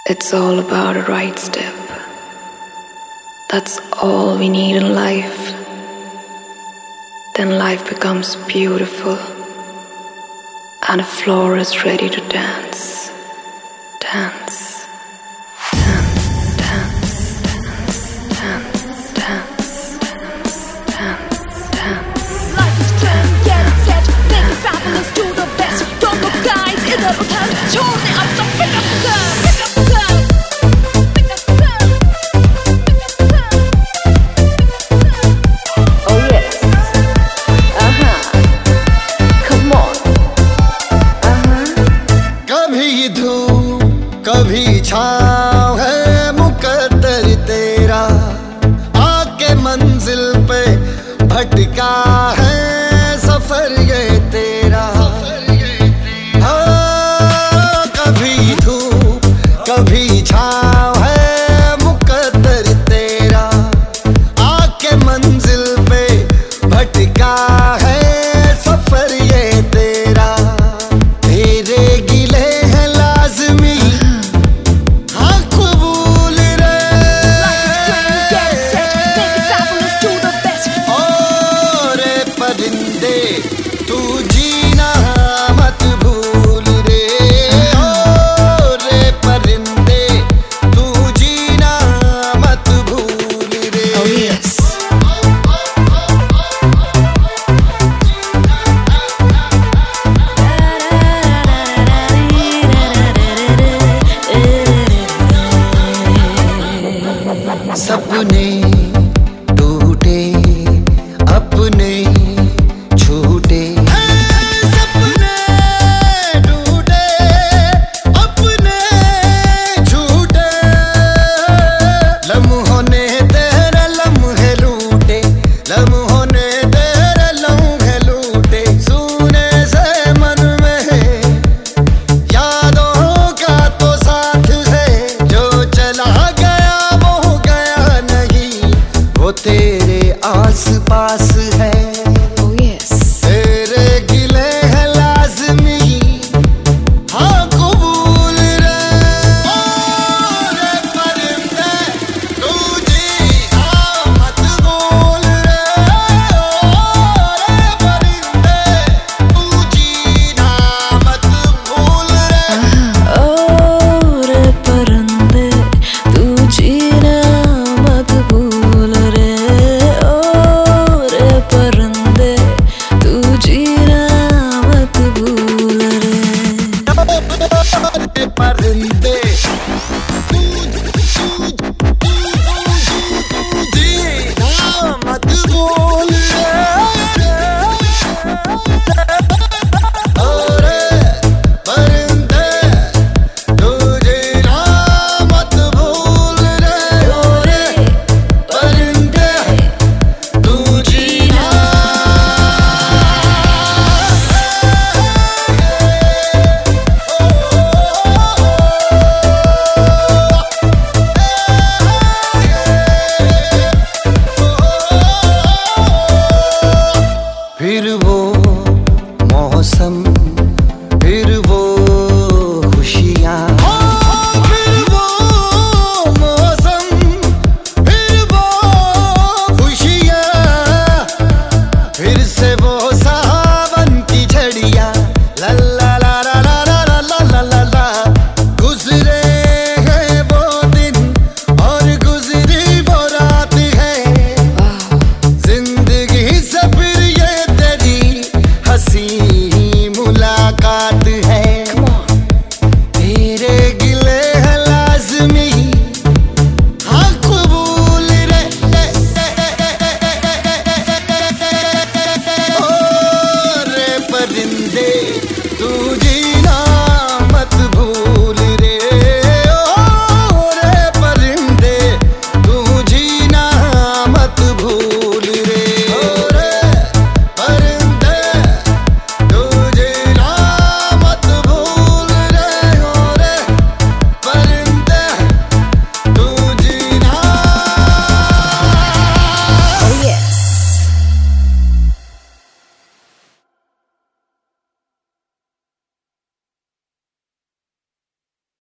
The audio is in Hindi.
It's all about a right step. That's all we need in life. Then life becomes beautiful and the floor is ready to dance. Dance. कभी छाँव है मुकद्दर तेरा, आके मंजिल पे भटका है सफर ये तेरा। हाँ, कभी धूप कभी छाँव है मुकद्दर तेरा, आके मंजिल पे भटका है सफर ये तेरा। तेरे गिले हैं लाज़मी तू जीना मत भूल रे, ओ रे परिंदे तू जीना मत भूल रे। Oh yes. सपने टूटे अपने छूटे, सपने टूटे अपने छूटे, लम्हों ने तेरे लम्हे लूटे, लम्हों ने तेरे लम्हे लूटे। सुने से मन में यादों का तो साथ है, जो चला गया वो गया नहीं, वो तेरे आस पास है। परिंदे जीना मत भूल रे, परिंदे तू जीना मत भूल रे, परिंदे तू जीना। फिर वो मौसम, फिर वो खुशियाँ, फिर वो मौसम, फिर वो खुशियाँ, फिर से वो